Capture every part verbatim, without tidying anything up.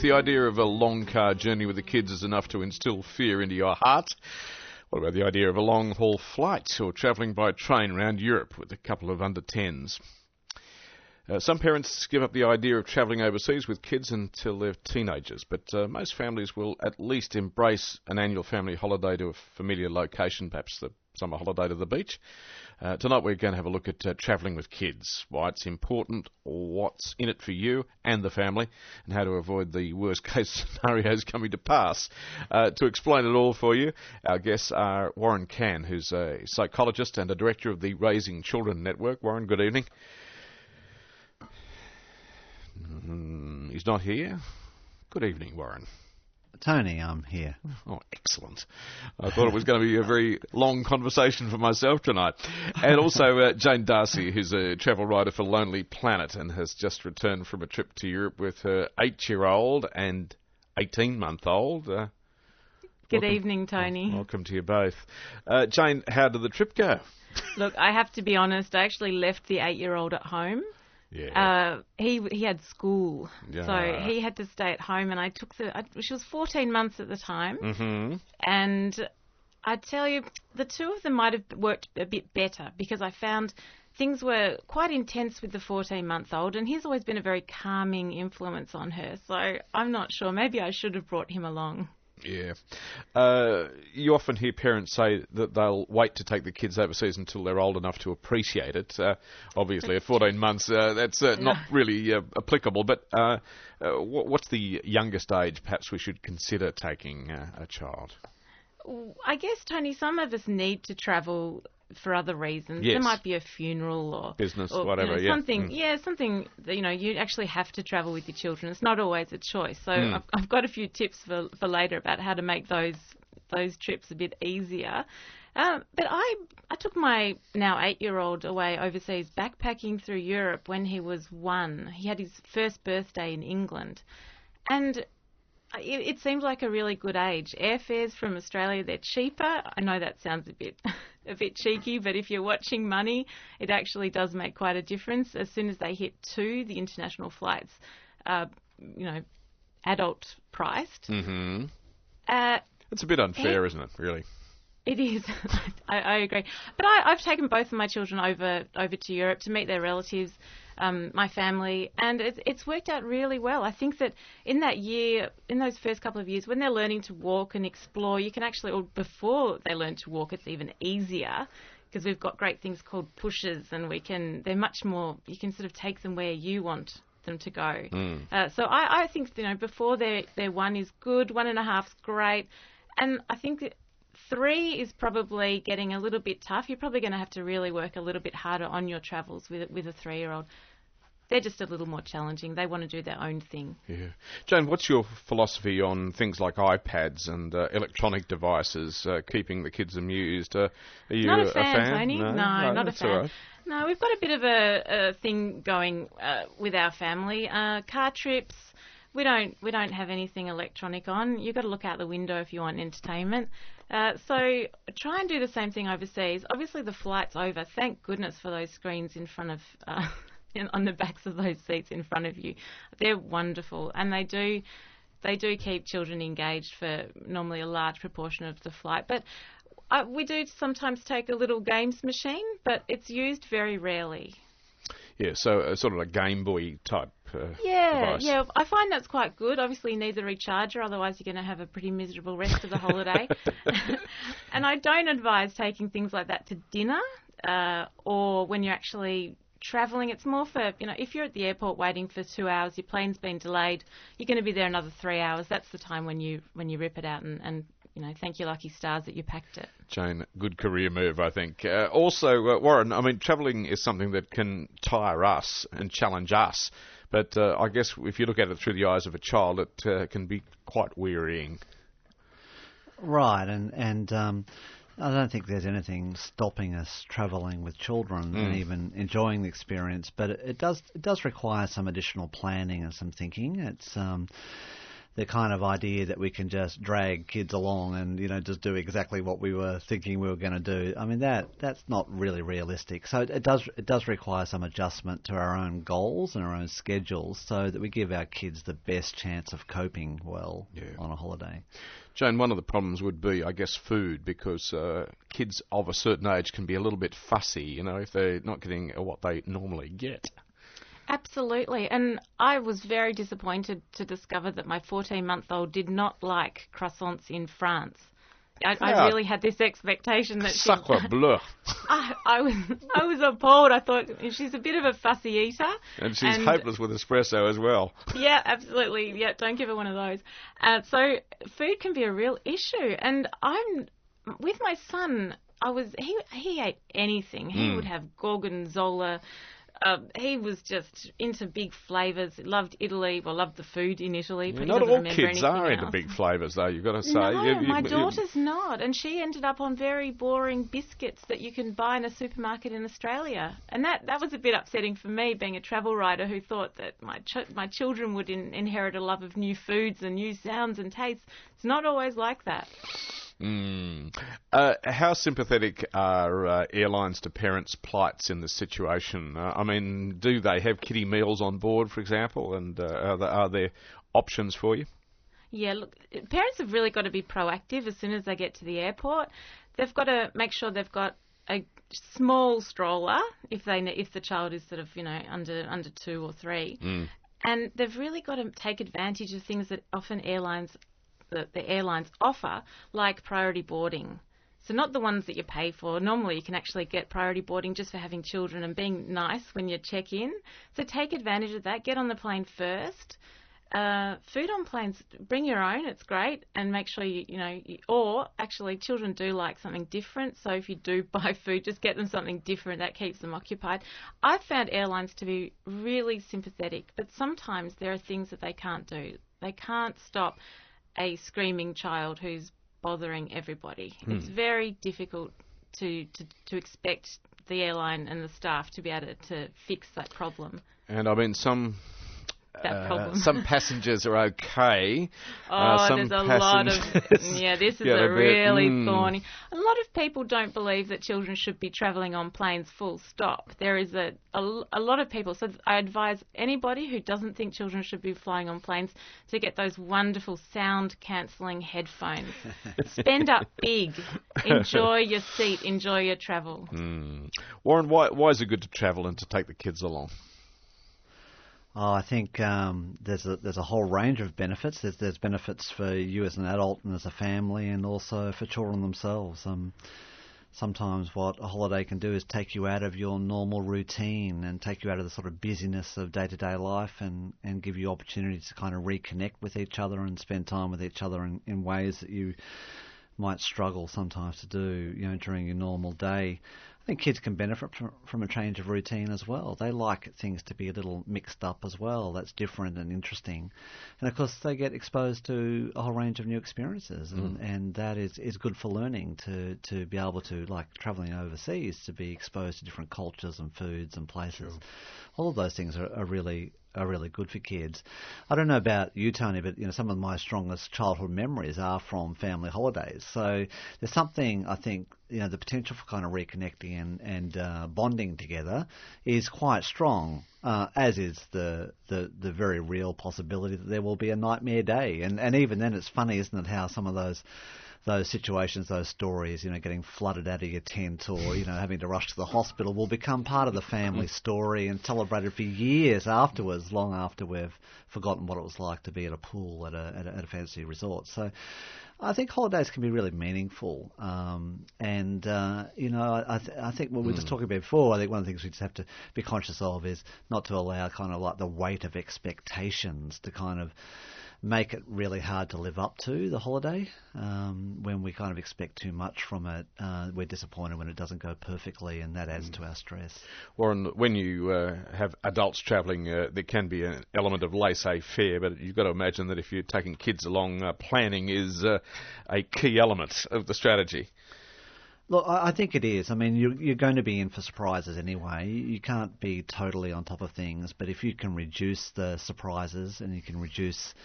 the idea of a long car journey with the kids is enough to instill fear into your heart, what about the idea of a long-haul flight or travelling by train around Europe with a couple of under tens? Uh, some parents give up the idea of travelling overseas with kids until they're teenagers, but uh, most families will at least embrace an annual family holiday to a familiar location, perhaps the summer holiday to the beach. Uh, tonight we're going to have a look at uh, travelling with kids, why it's important, what's in it for you and the family, and how to avoid the worst-case scenarios coming to pass. Uh, to explain it all for you, our guests are Warren Cann, who's a psychologist and a director of the Raising Children Network. Warren, good evening. Mm, he's not here. Good evening, Warren. Tony, I'm here. Oh, excellent. I thought it was going to be a very long conversation for myself tonight. And also uh, Jane Darcy, who's a travel writer for Lonely Planet and has just returned from a trip to Europe with her eight-year-old and eighteen-month-old. Uh, Good welcome, evening, Tony. Welcome to you both. Uh, Jane, how did the trip go? Look, I have to be honest, I actually left the eight-year-old at home. Yeah. Uh, he he had school, Yeah. so he had to stay at home, and I took the. I, she was fourteen months at the time, Mm-hmm. and I tell you, the two of them might have worked a bit better because I found things were quite intense with the fourteen-month-old, and he's always been a very calming influence on her. So I'm not sure. Maybe I should have brought him along. Yeah. Uh, you often hear parents say that they'll wait to take the kids overseas until they're old enough to appreciate it. Uh, obviously, at fourteen months, uh, that's uh, not really uh, applicable. But uh, uh, what's the youngest age perhaps we should consider taking uh, a child? I guess, Tony, some of us need to travel for other reasons. Yes. There might be a funeral or Business, or, whatever, you know, yeah. something. Mm. Yeah, something that, you know, you actually have to travel with your children. It's not always a choice. So Mm. I've, I've got a few tips for for later about how to make those those trips a bit easier. Um, but I I took my now eight-year-old away overseas backpacking through Europe when he was one. He had his first birthday in England, and it, it seemed like a really good age. Airfares from Australia, they're cheaper. I know that sounds a bit a bit cheeky, but if you're watching money, it actually does make quite a difference. As soon as they hit two, the international flights are, you know, adult priced. Mm-hmm. Uh, It's a bit unfair, Hey. isn't it, really? It is. I, I agree. But I, I've taken both of my children over over to Europe to meet their relatives, um, my family, and it's, it's worked out really well. I think that in that year, in those first couple of years, when they're learning to walk and explore, you can actually, or before they learn to walk, it's even easier because we've got great things called pushes, and we can, they're much more, you can sort of take them where you want them to go. Mm. Uh, so I, I think, you know, before their their one is good, one and a half's great, and I think that three is probably getting a little bit tough. You're probably going to have to really work a little bit harder on your travels with with a three-year-old. They're just a little more challenging. They want to do their own thing. Yeah. Jane, what's your philosophy on things like iPads and uh, electronic devices, uh, keeping the kids amused? Uh, are you Not a, a fan, fan? Tony. No, no not a that's all fan. right. No, we've got a bit of a, a thing going uh, with our family. Uh, car trips. We don't we don't have anything electronic on. You've got to look out the window if you want entertainment. Uh, so try and do the same thing overseas. Obviously, the flight's over. Thank goodness for those screens in front of, uh, in, on the backs of those seats in front of you. They're wonderful, and they do they do keep children engaged for normally a large proportion of the flight. But uh, we do sometimes take a little games machine, but it's used very rarely. Yeah, so uh, sort of a Game Boy type uh, Yeah, device. yeah. I find that's quite good. Obviously, you need the recharger, otherwise you're going to have a pretty miserable rest of the holiday. And I don't advise taking things like that to dinner uh, or when you're actually travelling. It's more for, you know, if you're at the airport waiting for two hours, your plane's been delayed, you're going to be there another three hours. That's the time when you when you rip it out and, and you know, thank your lucky stars that you packed it. Jane, good career move, I think. Uh, also, uh, Warren, I mean, travelling is something that can tire us and challenge us. But uh, I guess if you look at it through the eyes of a child, it uh, can be quite wearying. Right, and and um, I don't think there's anything stopping us travelling with children Mm. and even enjoying the experience. But it, it does it does require some additional planning and some thinking. It's um, the kind of idea that we can just drag kids along and, you know, just do exactly what we were thinking we were going to do. I mean, that that's not really realistic. So it, it does it does require some adjustment to our own goals and our own schedules so that we give our kids the best chance of coping well yeah. on a holiday. Jane, one of the problems would be, I guess, food, because uh, kids of a certain age can be a little bit fussy, you know, if they're not getting what they normally get. Absolutely. And I was very disappointed to discover that my fourteen-month-old did not like croissants in France. I, yeah. I really had this expectation that she... Sacre bleu. I, I, was, I was appalled. I thought she's a bit of a fussy eater. And she's and, hopeless with espresso as well. Yeah, absolutely. Yeah, don't give her one of those. Uh, so food can be a real issue. And I'm... With my son, I was... He, he ate anything. He mm. would have gorgonzola... Uh, he was just into big flavours. Loved Italy. Well, loved the food in Italy. But yeah, he not all kids are else. into big flavours, though. You've got to say. No, you, you, my you, daughter's you, not, and she ended up on very boring biscuits that you can buy in a supermarket in Australia, and that, that was a bit upsetting for me, being a travel writer who thought that my ch- my children would in, inherit a love of new foods and new sounds and tastes. It's not always like that. Mm. Uh, how sympathetic are uh, airlines to parents' plights in this situation? Uh, I mean, do they have kiddie meals on board, for example, and uh, are, there, are there options for you? Yeah, look, parents have really got to be proactive as soon as they get to the airport. They've got to make sure they've got a small stroller if they if the child is sort of, you know, under under two or three, mm. and they've really got to take advantage of things that often airlines. That the airlines offer, like priority boarding. So not the ones that you pay for. Normally you can actually get priority boarding just for having children and being nice when you check in. So take advantage of that. Get on the plane first. Uh, food on planes, bring your own. It's great. And make sure you, you know, you, or actually children do like something different. So if you do buy food, just get them something different. That keeps them occupied. I've found airlines to be really sympathetic, but sometimes there are things that they can't do. They can't stop a screaming child who's bothering everybody. Mm. It's very difficult to, to to expect the airline and the staff to be able to, to fix that problem. And I mean, some that problem. Uh, some passengers are okay. Oh, uh, some there's a passengers lot of... Yeah, this is a really mm. thorny... A lot of people don't believe that children should be travelling on planes full stop. There is a, a, a lot of people... So I advise anybody who doesn't think children should be flying on planes to get those wonderful sound-cancelling headphones. Spend up big. Enjoy your seat. Enjoy your travel. Mm. Warren, why, why is it good to travel and to take the kids along? Oh, I think um, there's a there's a whole range of benefits. There's there's benefits for you as an adult and as a family, and also for children themselves. Um, sometimes what a holiday can do is take you out of your normal routine and take you out of the sort of busyness of day-to-day life, and, and give you opportunities to kind of reconnect with each other and spend time with each other in, in ways that you might struggle sometimes to do, you know, during your normal day. I think kids can benefit from, from a change of routine as well. They like things to be a little mixed up as well. That's different and interesting. And, of course, they get exposed to a whole range of new experiences, and, mm. and that is, is good for learning, to, to be able to, like travelling overseas, to be exposed to different cultures and foods and places. Sure. All of those things are, are really are really good for kids. I don't know about you, Tony, but you know, some of my strongest childhood memories are from family holidays. So there's something, I think, you know, the potential for kind of reconnecting and, and uh, bonding together is quite strong, uh, as is the, the the very real possibility that there will be a nightmare day. And, and even then, it's funny, isn't it, how some of those those situations, those stories, you know, getting flooded out of your tent or, you know, having to rush to the hospital will become part of the family story and celebrated for years afterwards, long after we've forgotten what it was like to be at a pool at a, at a, at a fancy resort. So I think holidays can be really meaningful. Um, and, uh, you know, I, th- I think what we were just talking about before, I think one of the things we just have to be conscious of is not to allow kind of like the weight of expectations to kind of make it really hard to live up to the holiday. Um, when we kind of expect too much from it, uh, we're disappointed when it doesn't go perfectly, and that adds mm. to our stress. Warren, when you uh, have adults travelling, uh, there can be an element of laissez-faire, but you've got to imagine that if you're taking kids along, uh, planning is uh, a key element of the strategy. Look, I think it is. I mean, you're, you're going to be in for surprises anyway. You can't be totally on top of things, but if you can reduce the surprises and you can reduce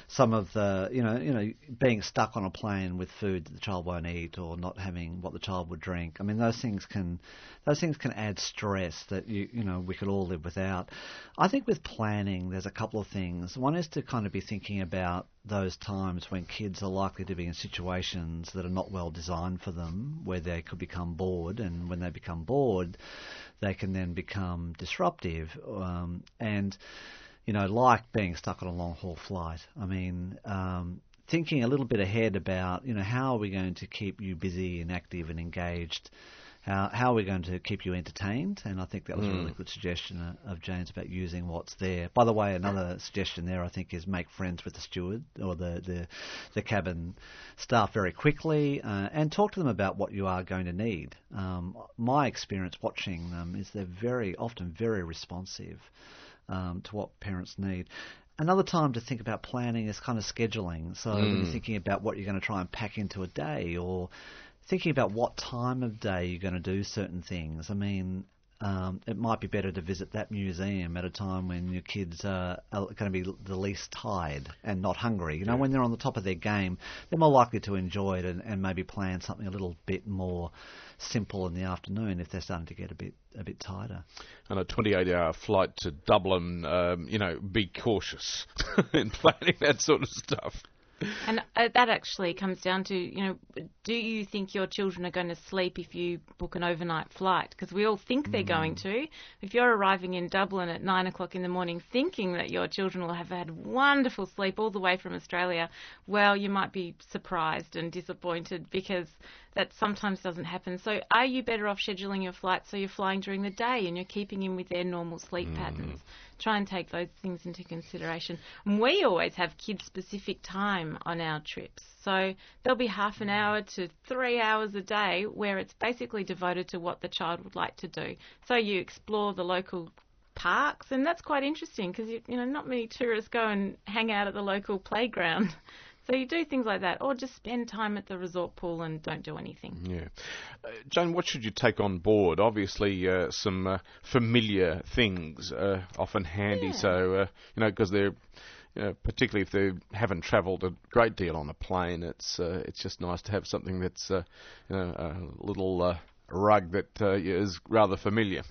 some of the, you know, you know, being stuck on a plane with food that the child won't eat, or not having what the child would drink. I mean, those things can, those things can add stress that you, you know, we could all live without. I think with planning, there's a couple of things. One is to kind of be thinking about those times when kids are likely to be in situations that are not well designed for them, where they could become bored, and when they become bored, they can then become disruptive. Um, and You know, like being stuck on a long-haul flight. I mean, um, thinking a little bit ahead about, you know, how are we going to keep you busy and active and engaged? How how are we going to keep you entertained? And I think that was mm. a really good suggestion of Jane's about using what's there. By the way, another suggestion there, I think, is make friends with the steward or the, the, the cabin staff very quickly, uh, and talk to them about what you are going to need. Um, my experience watching them is they're very often very responsive Um, to what parents need. Another time to think about planning is kind of scheduling. So mm. when you're thinking about what you're going to try and pack into a day, or thinking about what time of day you're going to do certain things. I mean, um, it might be better to visit that museum at a time when your kids are, are going to be the least tired and not hungry. You know, yeah. when they're on the top of their game, they're more likely to enjoy it, and, and maybe plan something a little bit more simple in the afternoon if they're starting to get a bit a bit tighter. And a twenty-eight hour flight to Dublin, um, you know, be cautious in planning that sort of stuff. And uh, that actually comes down to, you know, do you think your children are going to sleep if you book an overnight flight? Because we all think they're mm. going to. If you're arriving in Dublin at nine o'clock in the morning thinking that your children will have had wonderful sleep all the way from Australia, well, you might be surprised and disappointed, because that sometimes doesn't happen. So are you better off scheduling your flight so you're flying during the day and you're keeping in with their normal sleep mm. patterns? Try and take those things into consideration. And we always have kid-specific time on our trips. So there'll be half an hour to three hours a day where it's basically devoted to what the child would like to do. So you explore the local parks, and that's quite interesting, because you, you know, not many tourists go and hang out at the local playground. So you do things like that, or just spend time at the resort pool and don't do anything. Yeah. Uh, Jane, what should you take on board? Obviously, uh, some uh, familiar things are often handy, yeah. so, uh, you know, because they're, you know, particularly if they haven't travelled a great deal on a plane, it's uh, it's just nice to have something that's, uh, you know, a little uh, rug that uh, is rather familiar.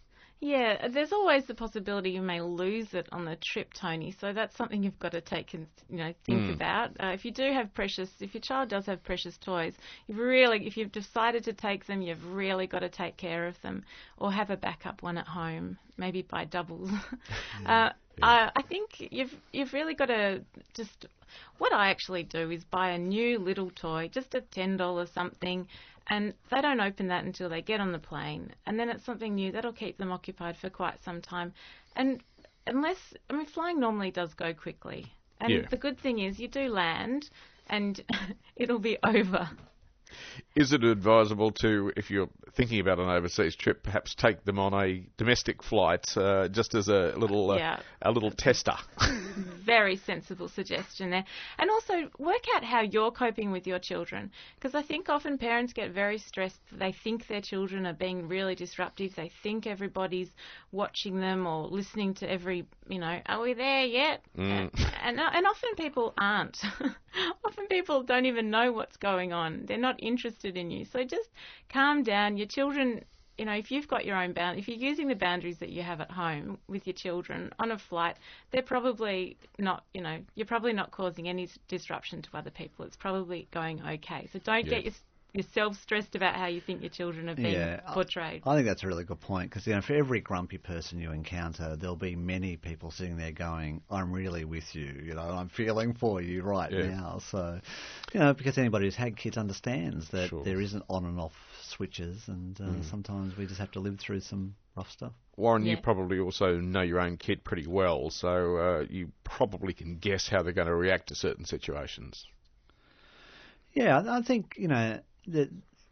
Yeah, there's always the possibility you may lose it on the trip, Tony. So that's something you've got to take and, you know, think mm. about. Uh, if you do have precious, if your child does have precious toys, you've really, if you've decided to take them, you've really got to take care of them, or have a backup one at home. Maybe buy doubles. yeah. uh, yeah. I, I think you've you've really got to just. What I actually do is buy a new little toy, just a ten dollars something. And they don't open that until they get on the plane. And then it's something new. That'll keep them occupied for quite some time. And unless, I mean, flying normally does go quickly. And yeah. the good thing is you do land and it'll be over. Is it advisable to, if you're thinking about an overseas trip, perhaps take them on a domestic flight, uh, just as a little uh, yeah. a little tester? Very sensible suggestion there. And also work out how you're coping with your children, because I think often parents get very stressed. They think their children are being really disruptive. They think everybody's watching them or listening to every, you know, are we there yet? Mm. And, and often people aren't. Often people don't even know what's going on. They're not interested in you. So just calm down. Your children, you know, if you've got your own bound, if you're using the boundaries that you have at home with your children on a flight, they're probably not, you know, you're probably not causing any disruption to other people. It's probably going okay. So don't yeah. get your, yourself stressed about how you think your children are being yeah, portrayed. I think that's a really good point, because, you know, for every grumpy person you encounter, there'll be many people sitting there going, I'm really with you, you know, I'm feeling for you right yeah. now. So, you know, because anybody who's had kids understands that sure. there isn't on and off switches, and uh, mm. sometimes we just have to live through some rough stuff. Warren, yeah. you probably also know your own kid pretty well, so uh, you probably can guess how they're going to react to certain situations. Yeah, I think, you know, that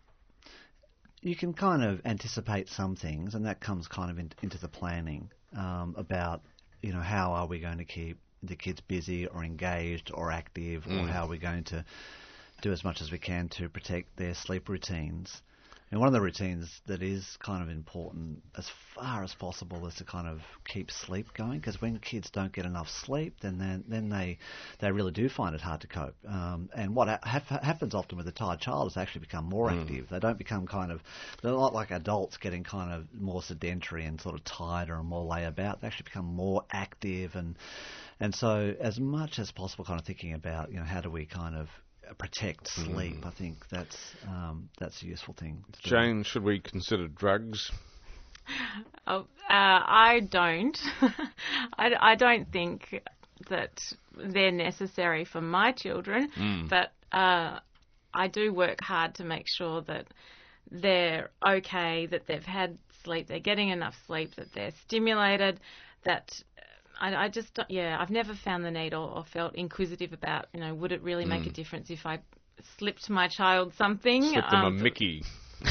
you can kind of anticipate some things, and that comes kind of in, into the planning um, about, you know, how are we going to keep the kids busy or engaged or active, mm. or how are we going to do as much as we can to protect their sleep routines. And one of the routines that is kind of important as far as possible is to kind of keep sleep going, because when kids don't get enough sleep, then then, then they they really do find it hard to cope. Um, and what ha- ha- happens often with a tired child is they actually become more Mm. active. They don't become kind of, they're not like adults getting kind of more sedentary and sort of tighter and more lay about. They actually become more active, and and so as much as possible kind of thinking about, you know, how do we kind of protect sleep. Mm. I think that's um, that's a useful thing to do. Jane, should we consider drugs? Oh, uh, I don't. I, I don't think that they're necessary for my children, Mm. but uh, I do work hard to make sure that they're okay, that they've had sleep, they're getting enough sleep, that they're stimulated, that I, I just, don't- yeah, I've never found the need or, or felt inquisitive about, you know, would it really make a Mm. difference if I slipped my child something? Slip them a Um, Mickey.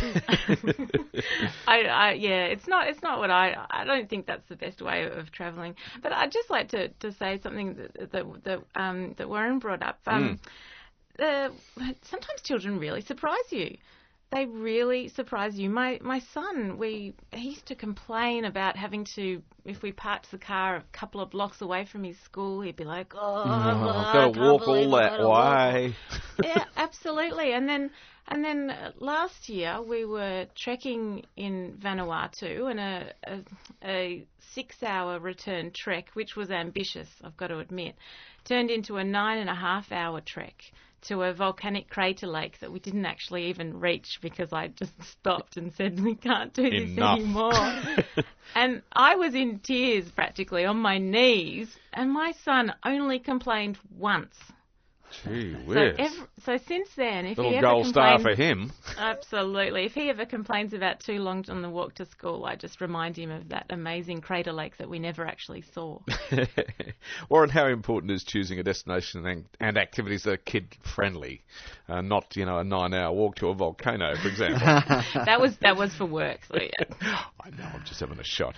I, I, yeah, it's not, it's not what I, I don't think that's the best way of travelling. But I'd just like to, to say something that that that, um, that Warren brought up. Um, uh, sometimes children really surprise you. They really surprise you. My my son, we he used to complain about having to, if we parked the car a couple of blocks away from his school, he'd be like, "Oh, Oh, I I've got can't to walk believe all I've that gotta walk." way. Yeah, absolutely. And then and then uh, last year we were trekking in Vanuatu, and a a, a six-hour return trek, which was ambitious, I've got to admit, turned into a nine and a half hour trek to a volcanic crater lake that we didn't actually even reach because I just stopped and said, we can't do this Enough. anymore. And I was in tears practically on my knees, and my son only complained once. Gee So, whiz. ev- so since then, if he Little ever gold star complains, for him. absolutely, if he ever complains about too long on the walk to school, I just remind him of that amazing crater lake that we never actually saw. Warren, how important is choosing a destination and, and activities that are kid-friendly, uh, not, you know, a nine-hour walk to a volcano, for example? That was that was for work, so yeah. I know, I'm just having a shot.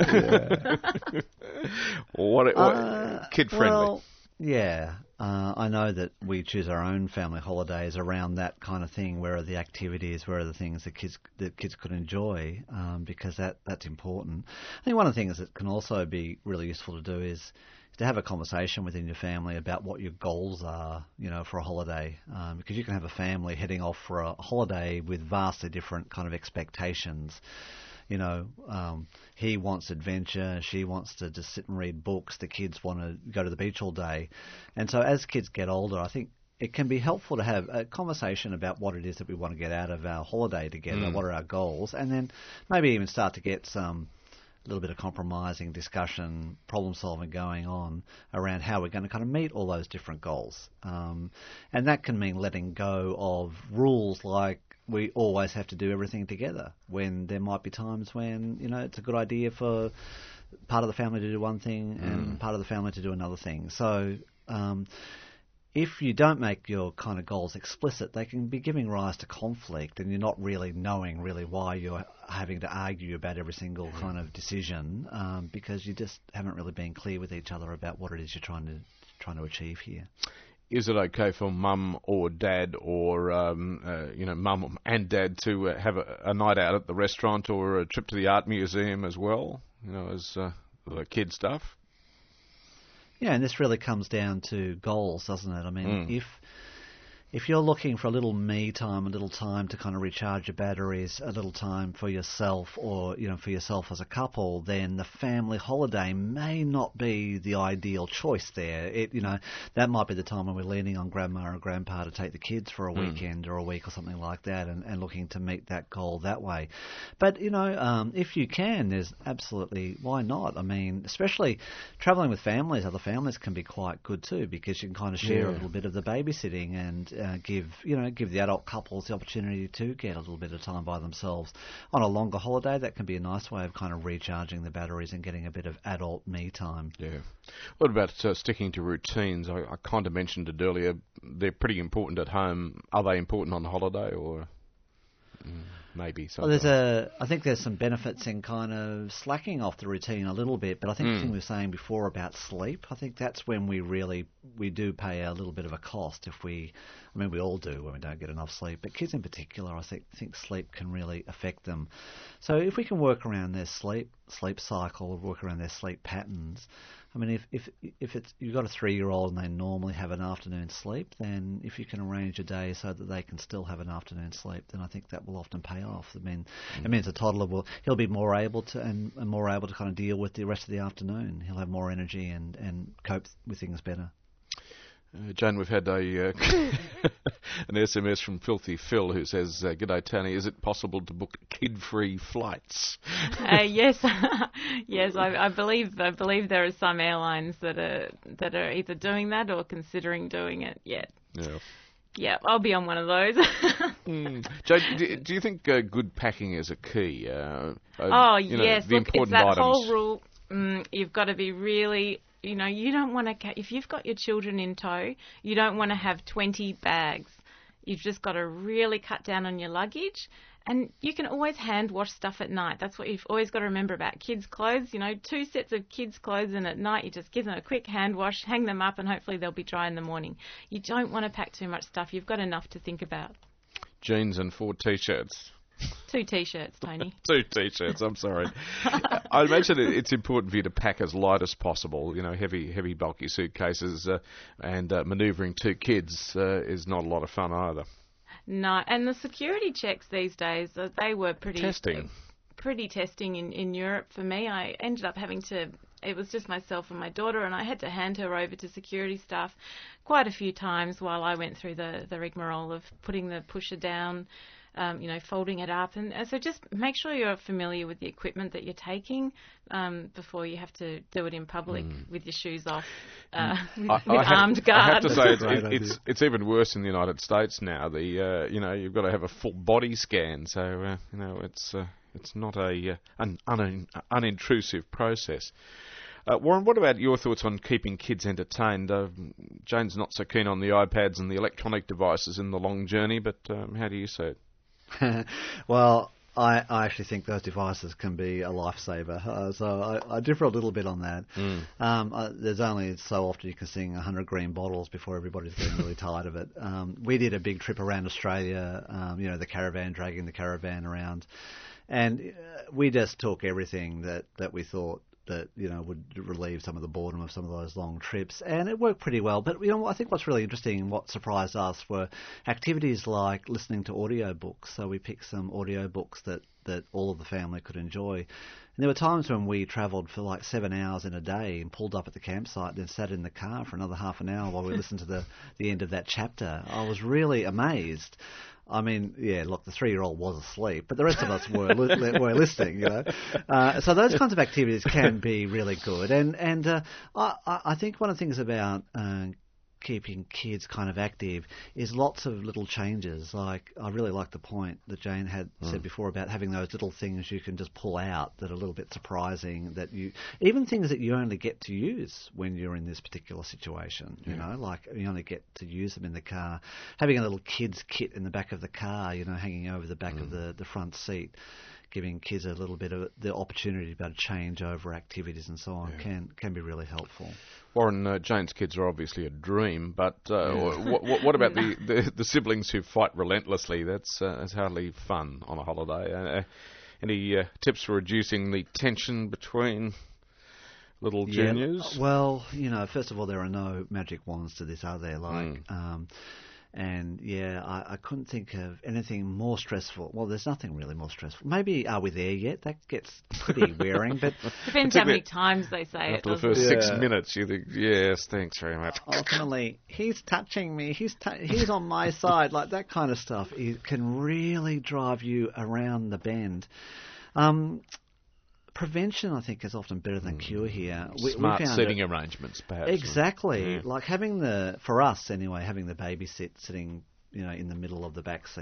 what, what Uh, kid-friendly? Well, yeah. Uh, I know that we choose our own family holidays around that kind of thing. Where are the activities? Where are the things that kids that kids could enjoy? Um, because that that's important. I think one of the things that can also be really useful to do is to have a conversation within your family about what your goals are, you know, for a holiday. Um, because you can have a family heading off for a holiday with vastly different kind of expectations. You know, um, he wants adventure, she wants to just sit and read books, the kids want to go to the beach all day. And so as kids get older, I think it can be helpful to have a conversation about what it is that we want to get out of our holiday together, Mm. what are our goals, and then maybe even start to get some a little bit of compromising, discussion, problem solving going on around how we're going to kind of meet all those different goals. Um, and that can mean letting go of rules like we always have to do everything together, when there might be times when, you know, it's a good idea for part of the family to do one thing and Mm. part of the family to do another thing. So um, if you don't make your kind of goals explicit, they can be giving rise to conflict, and you're not really knowing really why you're having to argue about every single kind of decision, um, because you just haven't really been clear with each other about what it is you're trying to trying to achieve here. Is it okay for mum or dad, or um, uh, you know, mum and dad to uh, have a, a night out at the restaurant or a trip to the art museum as well? You know, as uh, the kid stuff. Yeah, and this really comes down to goals, doesn't it? I mean, Mm. if if you're looking for a little me time, a little time to kind of recharge your batteries, a little time for yourself, or, you know, for yourself as a couple, then the family holiday may not be the ideal choice there. It, you know, that might be the time when we're leaning on grandma or grandpa to take the kids for a Mm. weekend or a week or something like that, and, and looking to meet that goal that way. But, you know, um, if you can, there's absolutely, why not? I mean, especially travelling with families, other families can be quite good too, because you can kind of share a Yeah. little bit of the babysitting and uh, give, you know, give the adult couples the opportunity to get a little bit of time by themselves. On a longer holiday, that can be a nice way of kind of recharging the batteries and getting a bit of adult me time. Yeah. What about uh, sticking to routines? I, I kind of mentioned it earlier. They're pretty important at home. Are they important on holiday, or? Mm. maybe. Well, there's a. I think there's some benefits in kind of slacking off the routine a little bit, but I think Mm. the thing we were saying before about sleep, I think that's when we really we do pay a little bit of a cost if we. I mean, we all do when we don't get enough sleep, but kids in particular, I think think sleep can really affect them. So if we can work around their sleep sleep cycle, work around their sleep patterns. I mean, if if if it's you've got a three-year-old and they normally have an afternoon sleep, then if you can arrange a day so that they can still have an afternoon sleep, then I think that will often pay off. I mean, mm. it means a toddler will he'll be more able to and, and more able to kind of deal with the rest of the afternoon. He'll have more energy and, and cope with things better. Uh, Jane, we've had a uh, an S M S from Filthy Phil who says, uh, "G'day Tony, is it possible to book kid-free flights?" uh, yes, yes, I, I believe I believe there are some airlines that are that are either doing that or considering doing it yet. Yeah. Yeah, I'll be on one of those. mm. Jane, do, do you think uh, good packing is a key? Uh, uh, oh you know, yes, the look, it's important that items. whole rule. Mm, you've got to be really. You know, you don't want to, if you've got your children in tow, you don't want to have twenty bags. You've just got to really cut down on your luggage. And you can always hand wash stuff at night. That's what you've always got to remember about kids' clothes. You know, two sets of kids' clothes, and at night you just give them a quick hand wash, hang them up, and hopefully they'll be dry in the morning. You don't want to pack too much stuff. You've got enough to think about. Jeans and four T-shirts. Two T-shirts, Tony. Two T-shirts, I'm sorry. I imagine it's important for you to pack as light as possible. You know, heavy, heavy, bulky suitcases uh, and uh, manoeuvring two kids uh, is not a lot of fun either. No, and the security checks these days, uh, they were pretty... Testing. Pretty testing in, in Europe for me. I ended up having to... It was just myself and my daughter, and I had to hand her over to security staff quite a few times while I went through the, the rigmarole of putting the pusher down, Um, you know, folding it up. And, and so just make sure you're familiar with the equipment that you're taking um, before you have to do it in public mm. with your shoes off, uh, with, I, with I armed have, guards. I have to say, it's, it, it's, it's even worse in the United States now. The uh, you know, you've got to have a full body scan, so uh, you know, it's uh, it's not a uh, un, un, unintrusive process. Uh, Warren, what about your thoughts on keeping kids entertained? Uh, Jane's not so keen on the iPads and the electronic devices in the long journey, but um, how do you see it? Well, I, I actually think those devices can be a lifesaver, uh, so I, I differ a little bit on that. Mm. Um, uh, there's only so often you can sing one hundred green bottles before everybody's getting really tired of it. Um, we did a big trip around Australia, um, you know, the caravan, dragging the caravan around, and uh, we just took everything that, that we thought that, you know, would relieve some of the boredom of some of those long trips. And it worked pretty well. But, you know, I think what's really interesting and what surprised us were activities like listening to audiobooks. So we picked some audiobooks that, that all of the family could enjoy. And there were times when we travelled for like seven hours in a day and pulled up at the campsite, then sat in the car for another half an hour while we listened to the, the end of that chapter. I was really amazed. I mean, yeah, look, the three-year-old was asleep, but the rest of us were li- were listening, you know. Uh, so those kinds of activities can be really good. And and uh, I, I think one of the things about uh, keeping kids kind of active is lots of little changes. Like, I really like the point that Jane had mm. said before about having those little things you can just pull out that are a little bit surprising, that you, even things that you only get to use when you're in this particular situation, you yeah. know, like you only get to use them in the car. Having a little kid's kit in the back of the car, you know, hanging over the back mm. of the, the front seat, giving kids a little bit of the opportunity to be able to change over activities and so on yeah. can can be really helpful. Warren, uh, Jane's kids are obviously a dream, but uh, yeah. what, what, what about the, the, the siblings who fight relentlessly? That's, uh, that's hardly fun on a holiday. Uh, any uh, tips for reducing the tension between little yeah. juniors? Well, you know, first of all, there are no magic wands to this, are there? Like, mm. um, and yeah, I, I couldn't think of anything more stressful. Well, there's nothing really more stressful. Maybe Are We There Yet? That gets pretty wearing, but depends how many times they say after it. After the first yeah. six minutes, you think, yes, thanks very much. Ultimately, he's touching me. He's tu- he's on my side. Like that kind of stuff. It can really drive you around the bend. Um, Prevention, I think, is often better than cure here. We, Smart we seating it, arrangements, perhaps. Exactly. Yeah. Like having the, for us anyway, having the baby sit sitting, you know, in the middle of the back seat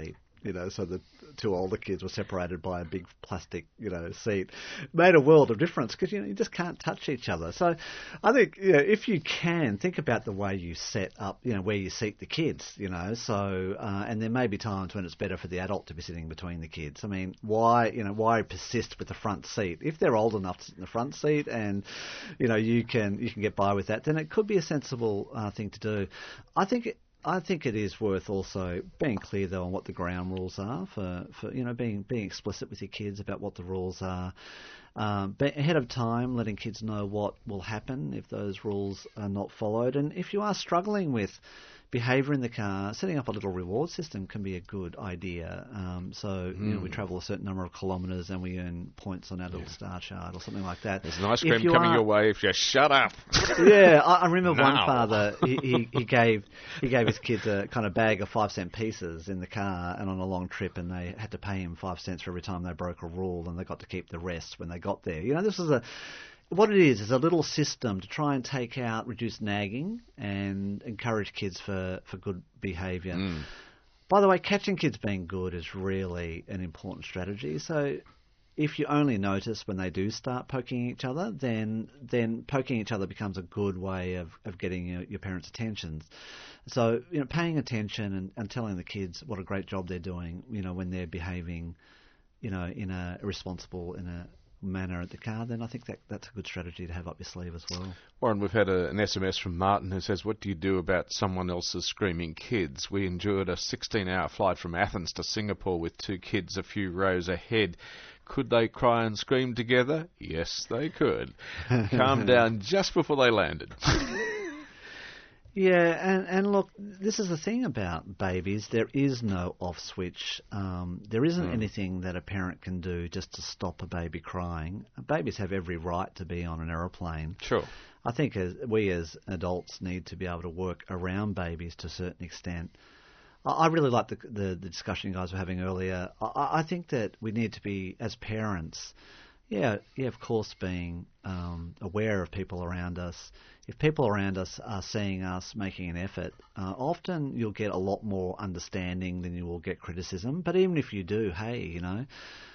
you know, so the two older kids were separated by a big plastic, you know, seat. Made a world of difference because, you know, you just can't touch each other. So I think, you know, if you can, think about the way you set up, you know, where you seat the kids, you know, so, uh, and there may be times when it's better for the adult to be sitting between the kids. I mean, why, you know, why persist with the front seat? If they're old enough to sit in the front seat and, you know, you can, you can get by with that, then it could be a sensible uh, thing to do. I think it, I think it is worth also being clear, though, on what the ground rules are for, for you know, being being explicit with your kids about what the rules are. Um, but ahead of time, letting kids know what will happen if those rules are not followed. And if you are struggling with behaviour in the car, setting up a little reward system can be a good idea. Um, so, mm. you know, we travel a certain number of kilometres and we earn points on our little yeah. star chart or something like that. There's an ice cream you coming are, your way if you shut up. Yeah, I, I remember no. one father, he, he, he gave he gave his kids a kind of bag of five cent pieces in the car and on a long trip, and they had to pay him five cents for every time they broke a rule, and they got to keep the rest when they got there. You know, this is a... What it is is a little system to try and take out, reduce nagging and encourage kids for, for good behaviour. Mm. By the way, catching kids being good is really an important strategy. So if you only notice when they do start poking each other, then then poking each other becomes a good way of, of getting your, your parents' attentions. So, you know, paying attention and, and telling the kids what a great job they're doing, you know, when they're behaving, you know, in a responsible, in a manner at the car, then I think that that's a good strategy to have up your sleeve as well. Warren, we've had a, an S M S from Martin who says, what do you do about someone else's screaming kids? We endured a sixteen-hour flight from Athens to Singapore with two kids a few rows ahead. Could they cry and scream together? Yes, they could. Calm down just before they landed. Yeah, and, and look, this is the thing about babies. There is no off switch. Um, there isn't mm. anything that a parent can do just to stop a baby crying. Babies have every right to be on an aeroplane. Sure. I think as, we as adults need to be able to work around babies to a certain extent. I, I really like the, the, the discussion you guys were having earlier. I, I think that we need to be, as parents, yeah, yeah, of course, being um, aware of people around us. If people around us are seeing us making an effort, uh, often you'll get a lot more understanding than you will get criticism. But even if you do, hey, you know,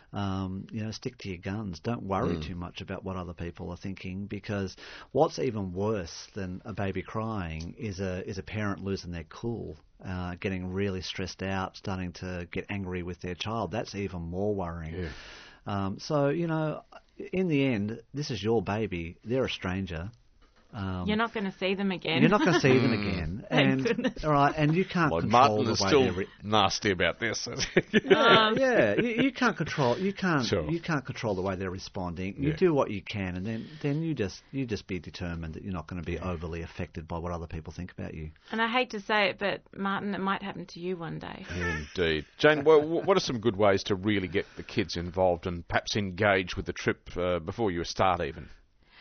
um, you know, stick to your guns. Don't worry mm. too much about what other people are thinking, because what's even worse than a baby crying is a is a parent losing their cool, uh, getting really stressed out, starting to get angry with their child. That's even more worrying. Yeah. Um, so, you know, in the end, this is your baby. They're a stranger. Um, you're not going to see them again. You're not going to see them again. Thank and goodness. All right, and you can't well, control Martin the is way still they're re- nasty about this. yeah, yeah. You, you can't control. You can't. Sure. You can't control the way they're responding. You yeah. do what you can, and then, then you just you just be determined that you're not going to be yeah. overly affected by what other people think about you. And I hate to say it, but Martin, it might happen to you one day. Indeed, Jane. What, what are some good ways to really get the kids involved and perhaps engage with the trip uh, before you start even?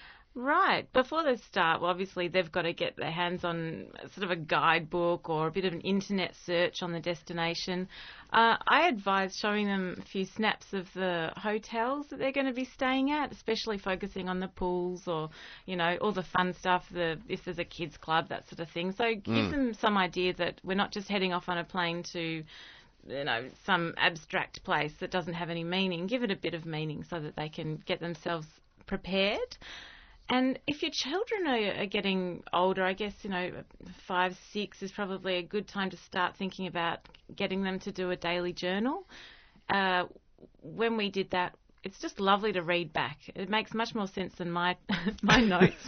Right. Before they start, well, obviously they've got to get their hands on sort of a guidebook or a bit of an internet search on the destination. Uh, I advise showing them a few snaps of the hotels that they're going to be staying at, especially focusing on the pools or, you know, all the fun stuff, the if there's a kids club, that sort of thing. So give mm. them some idea that we're not just heading off on a plane to, you know, some abstract place that doesn't have any meaning. Give it a bit of meaning so that they can get themselves prepared. And if your children are, are getting older, I guess, you know, five, six is probably a good time to start thinking about getting them to do a daily journal. Uh, when we did that, it's just lovely to read back. It makes much more sense than my my notes.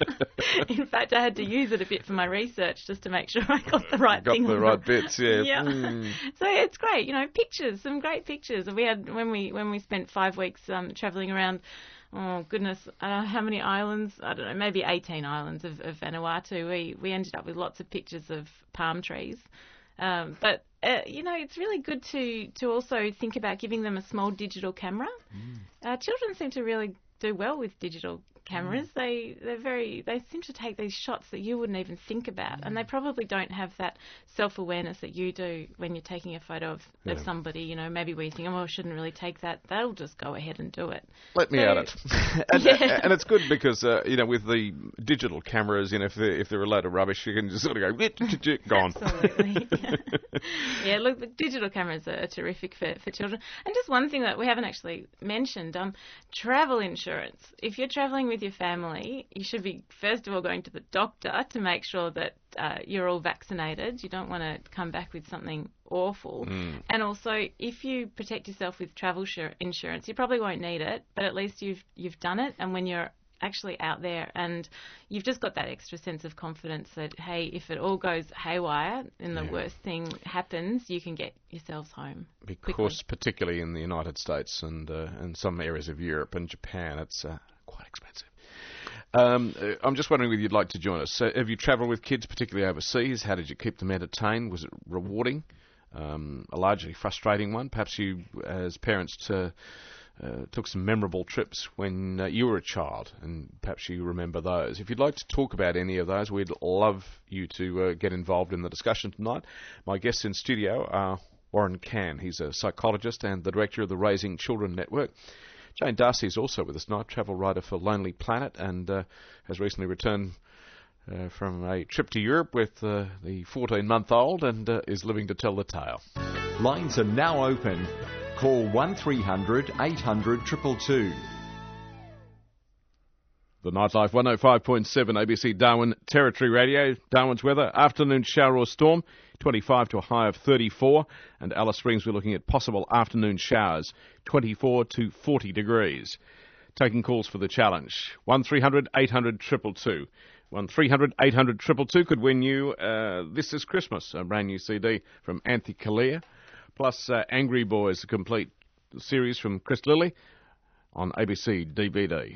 In fact, I had to use it a bit for my research just to make sure I got the right got thing. Got the right bits, yeah. yeah. Mm. So it's great, you know, pictures, some great pictures. We had when we when we spent five weeks um, travelling around. Oh, goodness, uh, how many islands? I don't know, maybe eighteen islands of, of Vanuatu. We we ended up with lots of pictures of palm trees. Um, but, uh, you know, it's really good to, to also think about giving them a small digital camera. Mm. Uh, children seem to really do well with digital cameras. Mm. They they're very they seem to take these shots that you wouldn't even think about, mm. and they probably don't have that self-awareness that you do when you're taking a photo of, yeah. of somebody. You know, maybe where you think, oh, I shouldn't really take that. They'll just go ahead and do it. Let me so, at it. and, yeah. and it's good because uh, you know, with the digital cameras, you know, if they're, if they're a load of rubbish, you can just sort of go gone. Absolutely. Yeah. yeah. Look, the digital cameras are terrific for for children. And just one thing that we haven't actually mentioned, um, travel insurance. If you're travelling with your family, you should be, first of all, going to the doctor to make sure that uh, you're all vaccinated. You don't want to come back with something awful. Mm. And also, if you protect yourself with travel sh- insurance, you probably won't need it, but at least you've you've done it. And when you're actually out there and you've just got that extra sense of confidence that, hey, if it all goes haywire and the yeah. worst thing happens, you can get yourselves home because quickly. Particularly in the United States and uh, and some areas of Europe and Japan, it's uh, quite expensive. Um, I'm just wondering whether you'd like to join us. So have you travelled with kids, particularly overseas? How did you keep them entertained? Was it rewarding? Um, a largely frustrating one? Perhaps you, as parents, to Uh, took some memorable trips when uh, you were a child, and perhaps you remember those. If you'd like to talk about any of those, we'd love you to uh, get involved in the discussion tonight. My guests in studio are Warren Cann. He's a psychologist and the director of the Raising Children Network. Jane Darcy is also with us tonight, travel writer for Lonely Planet, and uh, has recently returned uh, from a trip to Europe with uh, the fourteen-month-old and uh, is living to tell the tale. Lines are now open. Call one three hundred eight hundred two two two. The Nightlife one oh five point seven A B C Darwin Territory Radio. Darwin's weather, afternoon shower or storm, twenty-five to a high of thirty-four. And Alice Springs, we're looking at possible afternoon showers, twenty-four to forty degrees. Taking calls for the challenge, one three hundred eight hundred two two two. one three hundred eight hundred two two two could win you uh, This Is Christmas, a brand new C D from Anthony Kalia. Plus uh, Angry Boys, a complete series from Chris Lilly on A B C D V D.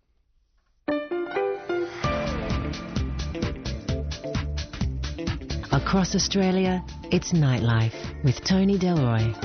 Across Australia, it's Nightlife with Tony Delroy.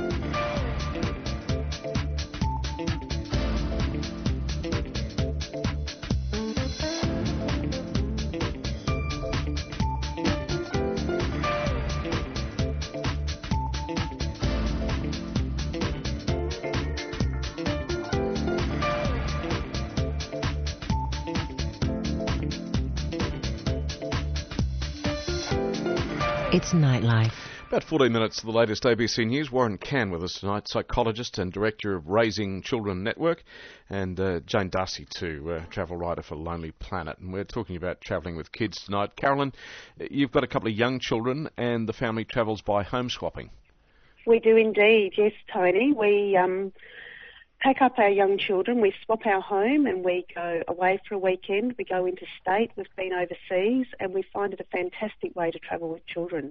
It's Nightlife. About fourteen minutes to the latest A B C News. Warren Cann with us tonight, psychologist and director of Raising Children Network, and uh, Jane Darcy too, uh, travel writer for Lonely Planet. And we're talking about travelling with kids tonight. Carolyn, you've got a couple of young children and the family travels by home swapping. We do indeed, yes, Tony. We um, pack up our young children, we swap our home and we go away for a weekend. We go interstate, we've been overseas, and we find it a fantastic way to travel with children.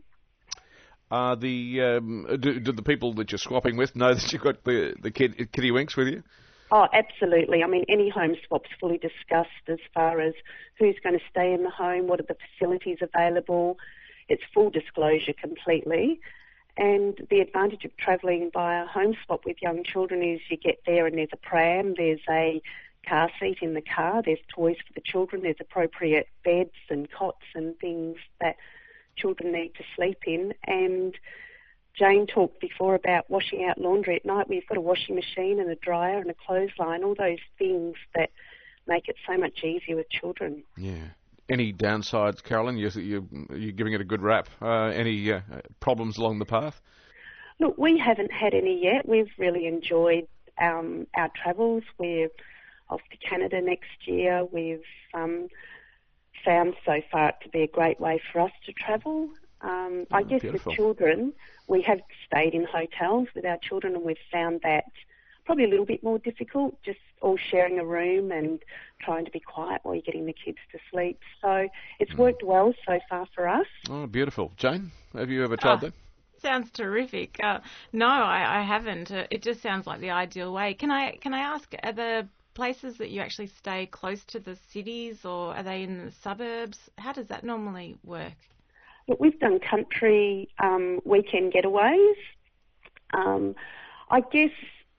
Uh, the um, do, do the people that you're swapping with know that you've got the, the kid, kiddie winks with you? Oh, absolutely. I mean, any home swap's fully discussed as far as who's going to stay in the home, what are the facilities available. It's full disclosure completely. And the advantage of travelling by a home swap with young children is you get there and there's a pram, there's a car seat in the car, there's toys for the children, there's appropriate beds and cots and things that children need to sleep in. And Jane talked before about washing out laundry at night. We've got a washing machine and a dryer and a clothesline, all those things that make it so much easier with children. Yeah. Any downsides, Carolyn? You're, you're, you're giving it a good rap. Uh, any uh, problems along the path? Look, we haven't had any yet. We've really enjoyed um, our travels. We're off to Canada next year. We've um, found so far it to be a great way for us to travel. Um, oh, I guess beautiful. With children, we have stayed in hotels with our children, and we've found that probably a little bit more difficult, just all sharing a room and trying to be quiet while you're getting the kids to sleep. So it's mm. worked well so far for us. Oh, beautiful. Jane, have you ever tried oh, that? Sounds terrific. Uh, no, I, I haven't. Uh, it just sounds like the ideal way. Can I can I ask, are the places that you actually stay close to the cities, or are they in the suburbs? How does that normally work? Look, we've done country um, weekend getaways. Um, I guess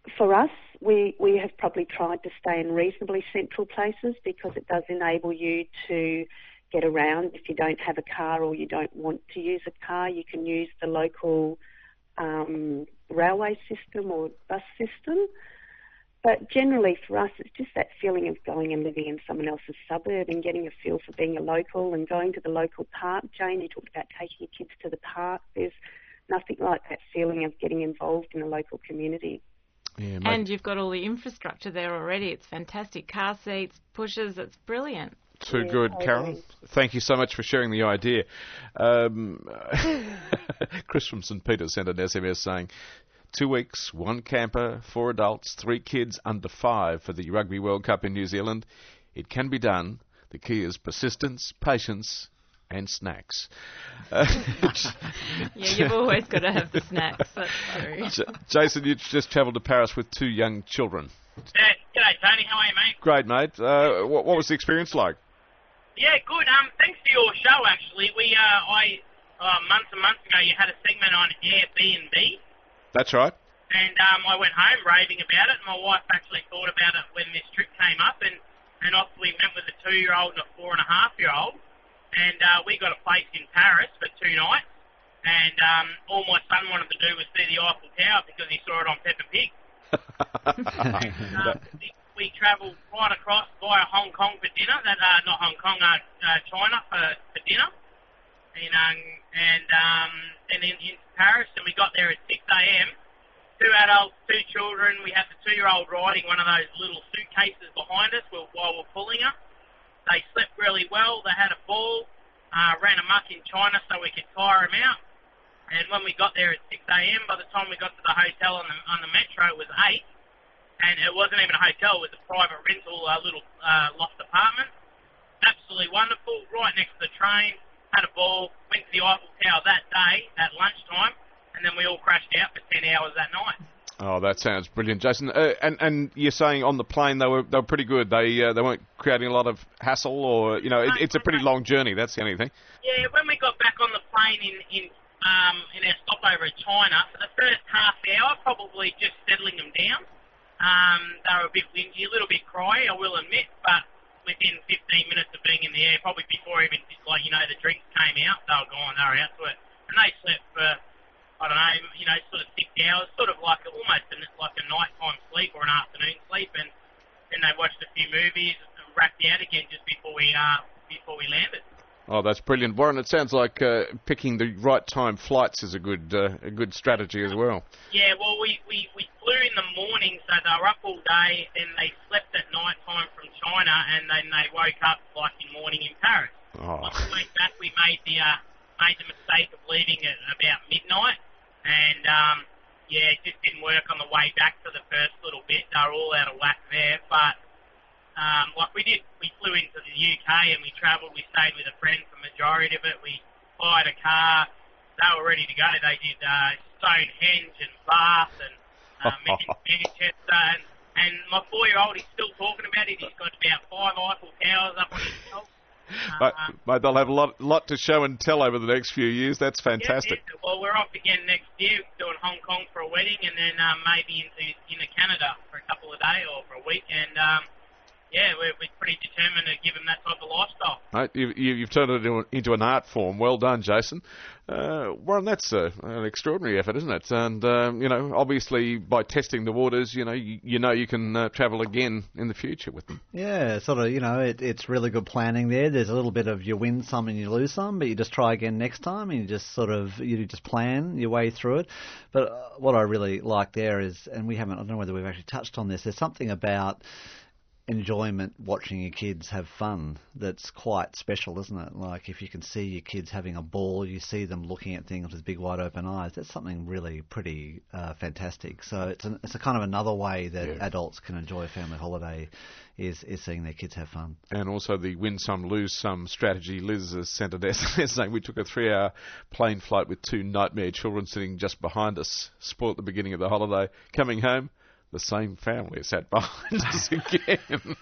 for us, we, we have probably tried to stay in reasonably central places because it does enable you to get around. If you don't have a car or you don't want to use a car, you can use the local um, railway system or bus system. But generally for us, it's just that feeling of going and living in someone else's suburb and getting a feel for being a local and going to the local park. Jane, you talked about taking your kids to the park. There's nothing like that feeling of getting involved in a local community. Yeah, and you've got all the infrastructure there already. It's fantastic. Car seats, pushers, it's brilliant. Too yeah, good, totally. Carol. Thank you so much for sharing the idea. Um, Chris from St Peter sent an S M S saying, two weeks, one camper, four adults, three kids under five for the Rugby World Cup in New Zealand. It can be done. The key is persistence, patience and snacks. Uh, yeah, you've always got to have the snacks. That's true. J- Jason, you just travelled to Paris with two young children. Yeah, g'day, Tony. How are you, mate? Great, mate. Uh, what, what was the experience like? Yeah, good. Um, thanks for your show. Actually, we uh, I uh, months and months ago, you had a segment on Airbnb. That's right. And um, I went home raving about it. And my wife actually thought about it when this trip came up, and and off we went with a two-year-old and a four and a half year old, and uh, we got a place in Paris for two nights. And um, all my son wanted to do was see the Eiffel Tower because he saw it on Peppa Pig. and, uh, we, we travelled right across via Hong Kong for dinner. That uh, not Hong Kong, uh, uh, China for, for dinner. And um, and um, then in, into Paris, and we got there at six a.m. Two adults, two children. We had the two-year-old riding one of those little suitcases behind us while, while we're pulling her. They slept really well. They had a ball, uh, ran amok in China so we could tire them out. And when we got there at six a.m., by the time we got to the hotel on the on the metro, it was eight. And it wasn't even a hotel. It was a private rental, uh, little uh, loft apartment. Absolutely wonderful. Right next to the train. Had a ball. Went to the Eiffel Tower that day at lunchtime. And then we all crashed out for ten hours that night. Oh, that sounds brilliant, Jason. Uh, and and you're saying on the plane they were they were pretty good. They uh, they weren't creating a lot of hassle, or you know, it, it's a pretty long journey. That's the only thing. Yeah, when we got back on the plane in in um in our stopover in China, for the first half hour, probably just settling them down. Um, they were a bit whingy, a little bit cry, I will admit, but within fifteen minutes of being in the air, probably before even like you know the drinks came out, they were gone. They were out to it, and they slept for. I don't know, you know, sort of six hours, sort of like almost an, like a nighttime sleep or an afternoon sleep, and then they watched a few movies and wrapped out again just before we uh, before we landed. Oh, that's brilliant, Warren. It sounds like uh, picking the right time flights is a good uh, a good strategy as well. Yeah, well, we, we, we flew in the morning, so they were up all day, and they slept at night time from China, and then they woke up like in morning in Paris. Oh. On the way back, we made the uh, made the mistake of leaving at about midnight. And, um, yeah, it just didn't work on the way back for the first little bit. They were all out of whack there. But, um, like we did, we flew into the U K and we travelled. We stayed with a friend for the majority of it. We hired a car. They were ready to go. They did uh, Stonehenge and Bath and uh, Manchester. And, and my four-year-old, he's still talking about it. He's got about five Eiffel Towers up on his shelf. Mate, mate, they'll have a lot, lot to show and tell over the next few years. That's fantastic. Yeah, yeah. Well, we're off again next year, doing Hong Kong for a wedding, and then um, maybe into into Canada for a couple of days or for a week. And um, yeah, we're, we're pretty determined to give them that type of lifestyle. Mate, you, you, you've turned it into, into an art form. Well done, Jason. Uh, Warren, that's a, an extraordinary effort, isn't it? And um, you know, obviously by testing the waters, you know, you, you know you can uh, travel again in the future with them. Yeah, sort of. You know, it, it's really good planning there. There's a little bit of you win some and you lose some, but you just try again next time, and you just sort of you just plan your way through it. But uh, what I really like there is, and we haven't, I don't know whether we've actually touched on this. There's something about enjoyment watching your kids have fun that's quite special, isn't it? Like if you can see your kids having a ball, you see them looking at things with big wide open eyes, that's something really pretty uh, fantastic. So it's a, it's a kind of another way that yeah. adults can enjoy a family holiday is, is seeing their kids have fun. And also the win some, lose some strategy. Liz has sent an S M S saying we took a three hour plane flight with two nightmare children sitting just behind us, spoilt the beginning of the holiday. Coming home, the same family sat behind us again.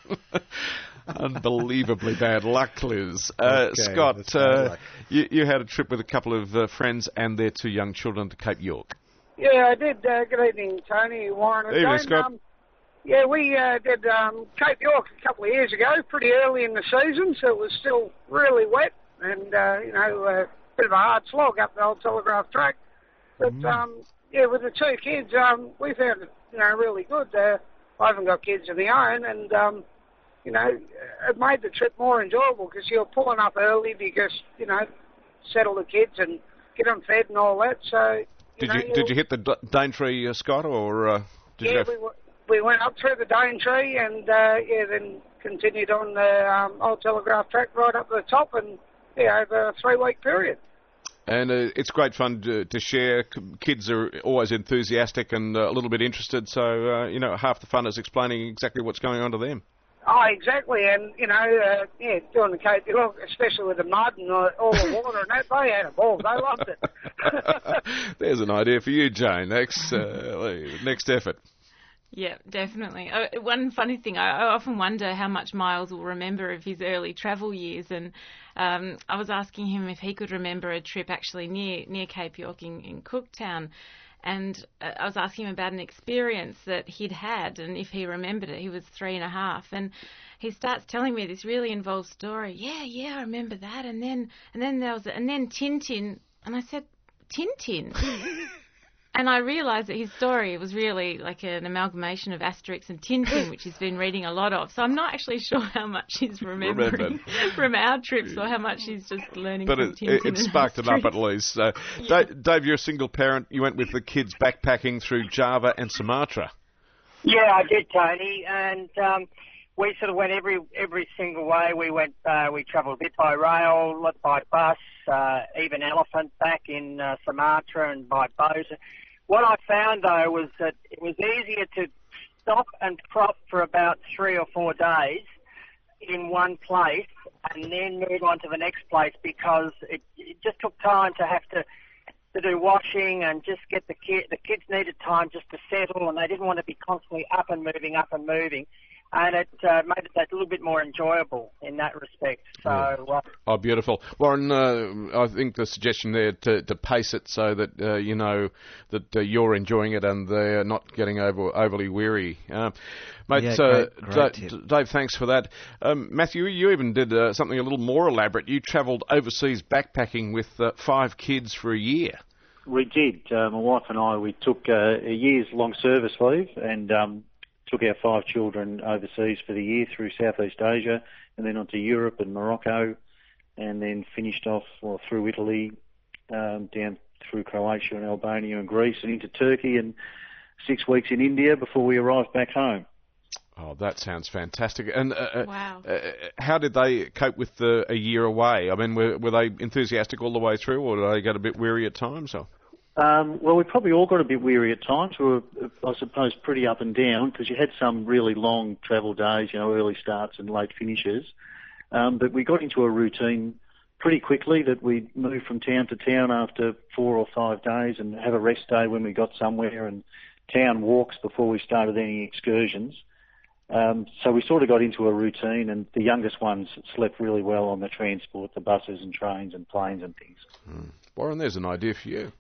Unbelievably bad luck, Liz. Uh, okay, Scott, uh, you, you had a trip with a couple of uh, friends and their two young children to Cape York. Yeah, I did. Uh, good evening, Tony, Warren, and Evening, Jane. Scott. Um, yeah, we uh, did um, Cape York a couple of years ago, pretty early in the season, so it was still really wet and, uh, you know, a bit of a hard slog up the old Telegraph track. But, mm. um, yeah, with the two kids, um, we found it, you know, really good. Uh, I haven't got kids of my own, and, um, you know, it made the trip more enjoyable because you're pulling up early because, you know, settle the kids and get them fed and all that. So, you did know, you did you hit the D- Daintree, uh, Scott, or uh, did yeah, you? Go we, w- we went up through the Daintree and uh, yeah, then continued on the um, old Telegraph track right up to the top, and yeah, over a three-week period. And uh, it's great fun to, to share. Kids are always enthusiastic and uh, a little bit interested, so uh, you know, half the fun is explaining exactly what's going on to them. Oh, exactly, and, you know, uh, yeah, doing the Cape York, especially with the mud and all, all the water and that, they had a ball. They loved it. There's an idea for you, Jane. Next, uh, next effort. Yeah, definitely. Uh, one funny thing, I, I often wonder how much Miles will remember of his early travel years, and um, I was asking him if he could remember a trip actually near near Cape York in, in Cooktown. And uh, I was asking him about an experience that he'd had and if he remembered it. He was three and a half. And he starts telling me this really involved story. Yeah, yeah, I remember that. And then and then there was, and then Tintin. And I said, Tintin? And I realised that his story was really like an amalgamation of Asterix and Tintin, which he's been reading a lot of. So I'm not actually sure how much he's remembering from our trips or how much he's just learning but from it, Tintin. But it sparked it up at least. So, yeah. Dave, Dave, you're a single parent. You went with the kids backpacking through Java and Sumatra. Yeah, I did, Tony. And um, we sort of went every every single way. We went, uh, we travelled a bit by rail, by bus, uh, even elephant back in uh, Sumatra and by boat. What I found, though, was that it was easier to stop and prop for about three or four days in one place and then move on to the next place because it, it just took time to have to to do washing and just get the kid. The kids needed time just to settle, and they didn't want to be constantly up and moving, up and moving. And it uh, made it a little bit more enjoyable in that respect. So, uh, oh, beautiful, Warren. Uh, I think the suggestion there to, to pace it so that uh, you know that uh, you're enjoying it and they're not getting over, overly weary. Uh, mate, yeah, uh, great, great D- tip. Dave, thanks for that. Um, Matthew, you even did uh, something a little more elaborate. You travelled overseas backpacking with uh, five kids for a year. We did. Uh, my wife and I, we took uh, a year's long service leave and. Um, took our five children overseas for the year through Southeast Asia and then onto Europe and Morocco and then finished off well, through Italy, um, down through Croatia and Albania and Greece and into Turkey and six weeks in India before we arrived back home. Oh, that sounds fantastic. And uh, wow. uh, how did they cope with the, a year away? I mean, were, were they enthusiastic all the way through or did they get a bit weary at times? Or? Um, well, we probably all got a bit weary at times. We were, I suppose, pretty up and down because you had some really long travel days, you know, early starts and late finishes. Um, but we got into a routine pretty quickly that we'd move from town to town after four or five days and have a rest day when we got somewhere and town walks before we started any excursions. Um, so we sort of got into a routine and the youngest ones slept really well on the transport, the buses and trains and planes and things. Mm. Warren, there's an idea for you.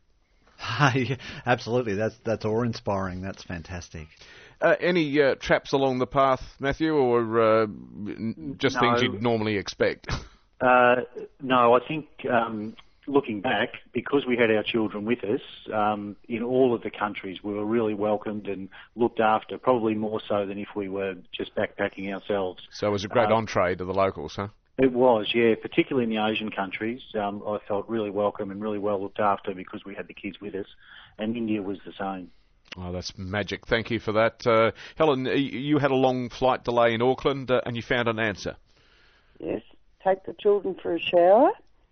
Yeah, absolutely, that's that's awe-inspiring. That's fantastic. Uh, any uh, traps along the path, Matthew, or uh, just no. things you'd normally expect? Uh, no, I think um, looking back, because we had our children with us, um, in all of the countries we were really welcomed and looked after, probably more so than if we were just backpacking ourselves. So it was a great uh, entree to the locals, huh? It was, yeah, particularly in the Asian countries. Um, I felt really welcome and really well looked after because we had the kids with us, and India was the same. Oh, that's magic. Thank you for that. Uh, Helen, you had a long flight delay in Auckland uh, and you found an answer. Yes, take the children for a shower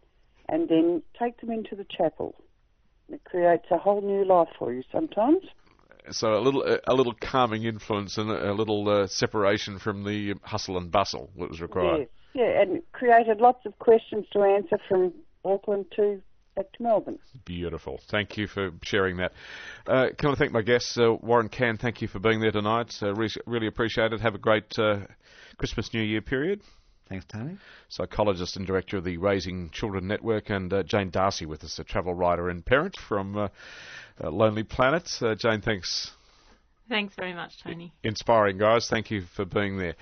and then take them into the chapel. It creates a whole new life for you sometimes. So a little a little calming influence and a little uh, separation from the hustle and bustle that was required. Yes. Yeah, and it created lots of questions to answer from Auckland to back to Melbourne. Beautiful. Thank you for sharing that. Uh, can I thank my guests, uh, Warren Can, thank you for being there tonight. Uh, re- really appreciate it. Have a great uh, Christmas, New Year period. Thanks, Tony. Psychologist and director of the Raising Children Network, and uh, Jane Darcy with us, a travel writer and parent from uh, uh, Lonely Planet. Uh, Jane, thanks. Thanks very much, Tony. Inspiring, guys. Thank you for being there.